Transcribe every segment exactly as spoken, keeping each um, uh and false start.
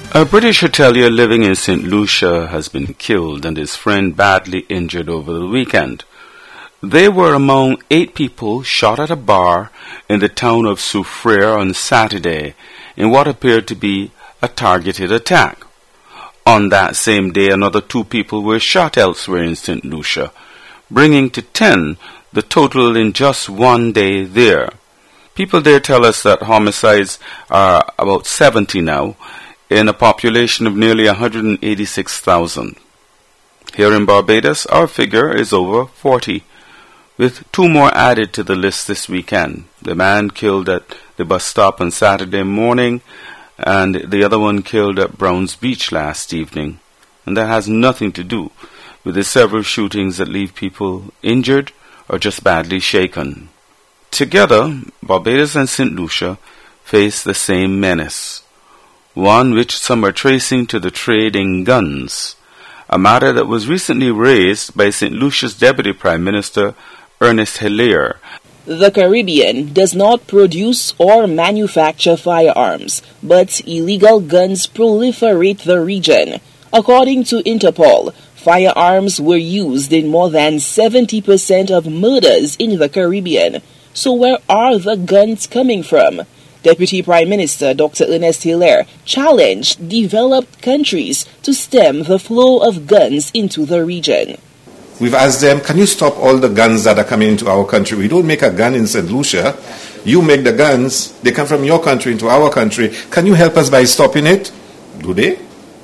A British hotelier living in Saint Lucia has been killed and his friend badly injured over the weekend. They were among eight people shot at a bar in the town of Soufriere on Saturday in what appeared to be a targeted attack. On that same day, another two people were shot elsewhere in Saint Lucia, bringing to ten the total in just one day there. People there tell us that homicides are about seventy now, in a population of nearly one hundred eighty-six thousand. Here in Barbados, our figure is over forty, with two more added to the list this weekend. The man killed at the bus stop on Saturday morning, and the other one killed at Browns Beach last evening. And that has nothing to do with the several shootings that leave people injured or just badly shaken. Together, Barbados and Saint Lucia face the same menace, one which some are tracing to the trade in guns, a matter that was recently raised by Saint Lucia's Deputy Prime Minister, Ernest Hilaire. The Caribbean does not produce or manufacture firearms, but illegal guns proliferate the region. According to Interpol, firearms were used in more than seventy percent of murders in the Caribbean. So where are the guns coming from? Deputy Prime Minister Doctor Ernest Hilaire challenged developed countries to stem the flow of guns into the region. We've asked them, can you stop all the guns that are coming into our country? We don't make a gun in Saint Lucia. You make the guns. They come from your country into our country. Can you help us by stopping it? Do they?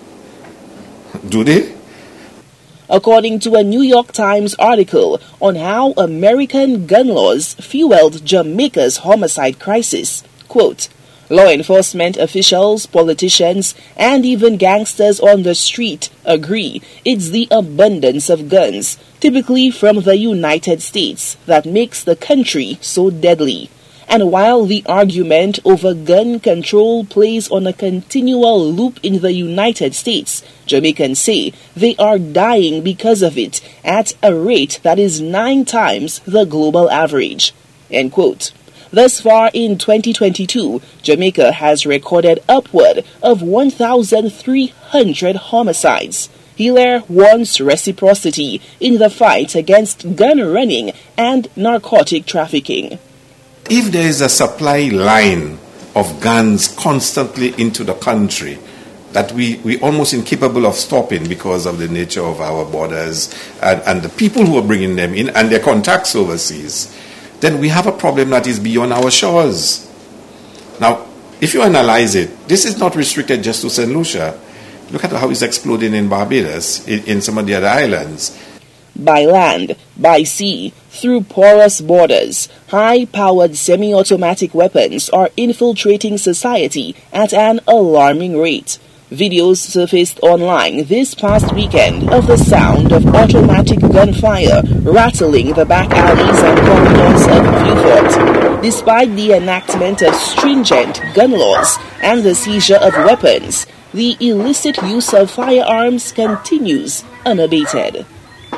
Do they? According to a New York Times article on how American gun laws fueled Jamaica's homicide crisis, quote, law enforcement officials, politicians, and even gangsters on the street agree it's the abundance of guns, typically from the United States, that makes the country so deadly. And while the argument over gun control plays on a continual loop in the United States, Jamaicans say they are dying because of it at a rate that is nine times the global average. End quote. Thus far in twenty twenty-two, Jamaica has recorded upward of one thousand three hundred homicides. Hilaire wants reciprocity in the fight against gun running and narcotic trafficking. If there is a supply line of guns constantly into the country that we, we almost incapable of stopping because of the nature of our borders and, and the people who are bringing them in and their contacts overseas, then we have a problem that is beyond our shores. Now, if you analyze it, this is not restricted just to Saint Lucia. Look at how it's exploding in Barbados, in, in some of the other islands. By land, by sea, through porous borders, high-powered semi-automatic weapons are infiltrating society at an alarming rate. Videos surfaced online this past weekend of the sound of automatic gunfire rattling the back alleys and corridors of Beaufort. Despite the enactment of stringent gun laws and the seizure of weapons, the illicit use of firearms continues unabated.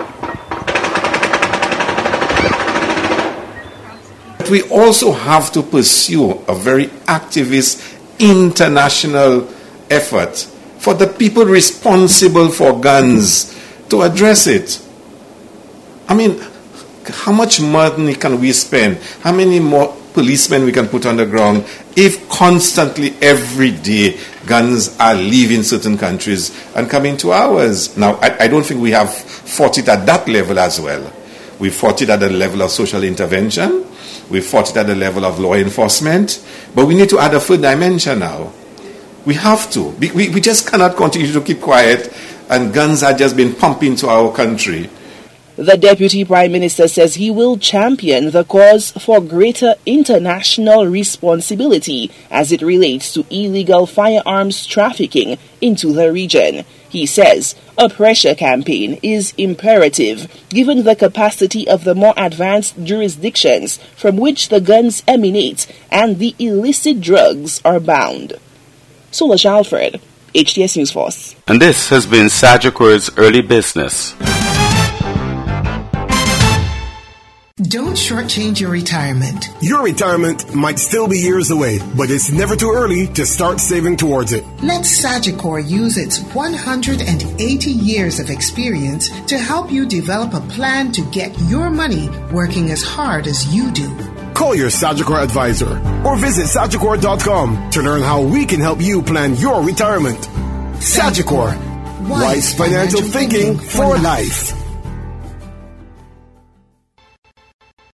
We also have to pursue a very activist international effort for the people responsible for guns to address it. I mean, how much money can we spend? How many more policemen we can put on the ground if constantly every day guns are leaving certain countries and coming to ours? Now, I, I don't think we have fought it at that level as well. We fought it at the level of social intervention. We fought it at the level of law enforcement. But we need to add a third dimension now. We have to. We, we, we just cannot continue to keep quiet and guns are just being pumped into our country. The Deputy Prime Minister says he will champion the cause for greater international responsibility as it relates to illegal firearms trafficking into the region. He says a pressure campaign is imperative given the capacity of the more advanced jurisdictions from which the guns emanate and the illicit drugs are bound. Solange Alfred, H T S News Force. And this has been Sagicord's Early Business. Don't shortchange your retirement. Your retirement might still be years away, but it's never too early to start saving towards it. Let Sagicor use its one hundred eighty years of experience to help you develop a plan to get your money working as hard as you do. Call your Sagicor advisor or visit Sagicor dot com to learn how we can help you plan your retirement. Sagicor, wise financial thinking for life.